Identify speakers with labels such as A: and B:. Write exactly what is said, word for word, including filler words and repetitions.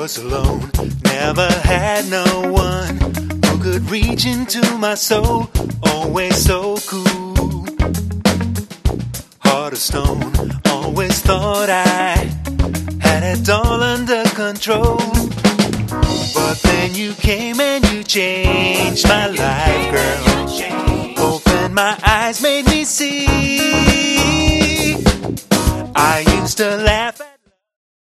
A: was alone, never had no one who could reach into my soul, always so cool. Heart of stone, always thought I had it all under control. But then you came and you changed my life, girl. Opened my eyes, made me see. I used to laugh